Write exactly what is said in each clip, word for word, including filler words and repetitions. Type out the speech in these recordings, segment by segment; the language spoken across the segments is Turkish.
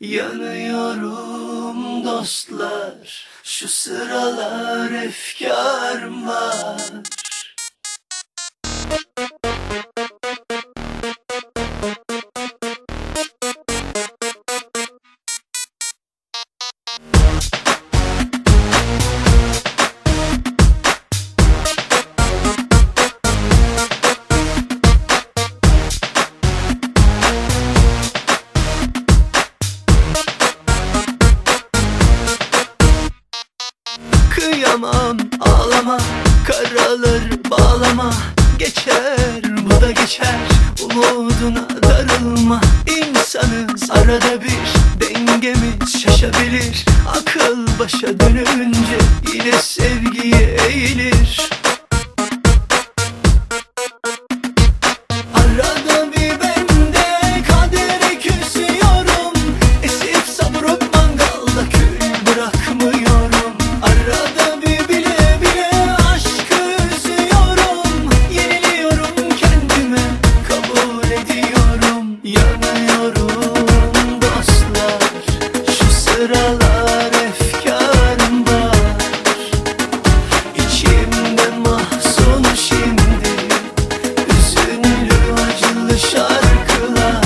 Yanıyorum dostlar, şu sıralar efkarım var. Kıyamam, ağlama, karaları bağlama. Geçer, bu da geçer, umuduna darılma. İnsanız, arada bir dengemiz şaşabilir. Akıl başa dönünce yine sevgiye eğilir. Arada bir ben de kadere küsüyorum. Esip savurup mangalda kül bırakmıyorum. Arada bir bile bile aşkı üzüyorum. Yeniliyorum kendime, kabul ediyorum. Yanıyorum dostlar, şu sıralar efkarım var. İçimde mahzun şimdi, hüzünlü acılı şarkılar.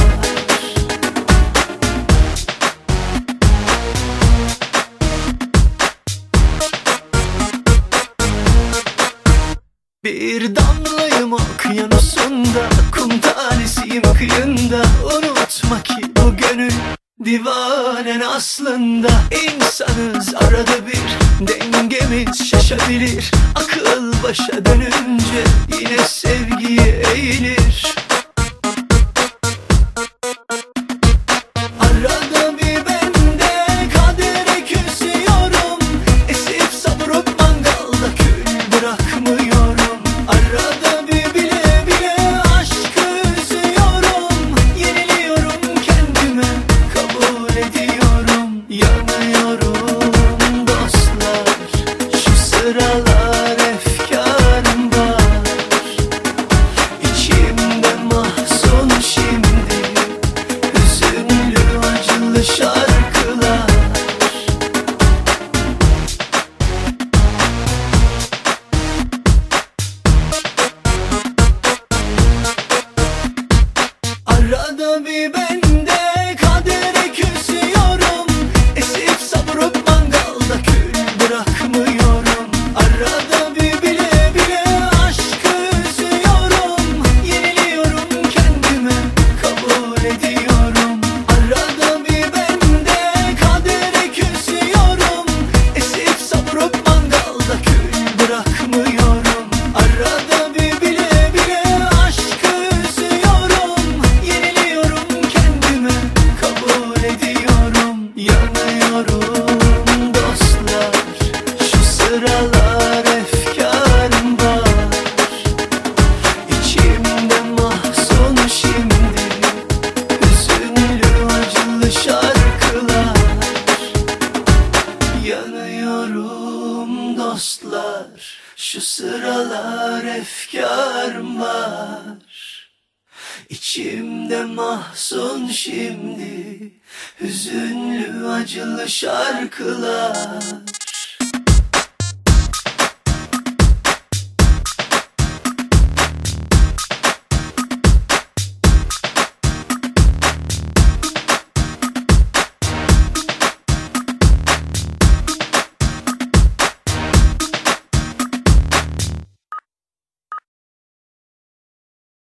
Bir damlayım okyanusunda, kum tanesiyim kıyında. Unutma ki bu gönül divanen aslında. İnsanız, arada bir dengemiz şaşabilir. Akıl başa dönünce yine sevgiye eğilir. Arada bir ben de kadere küsüyorum. Esip savurup mangalda kül bırakmıyorum. Arada bir bile bile aşkı üzüyorum. Yeniliyorum kendime, kabul ediyorum. Yanıyorum dostlar, şu sıralar efkarım var. İçimde mahzun şimdi, hüzünlü acılı şarkılar. Arada bir ben de kadere küsüyorum. Esip savurup mangalda kül bırakmıyorum. Arada bir bile bile aşkı üzüyorum. Yeniliyorum kendime, kabul ediyorum. Arada bir ben de kadere küsüyorum. Esip savurup mangalda kül bırakmıyorum. Arada bir bile bile aşkı üzüyorum. Yeniliyorum kendime, kabul ediyorum. Yanıyorum dostlar, şu sıralar efkarım var. İçimde mahzun şimdi, hüzünlü acılı şarkılar. Yanıyorum dostlar, şu sıralar efkarım var. İçimde mahzun şimdi, hüzünlü acılı şarkılar.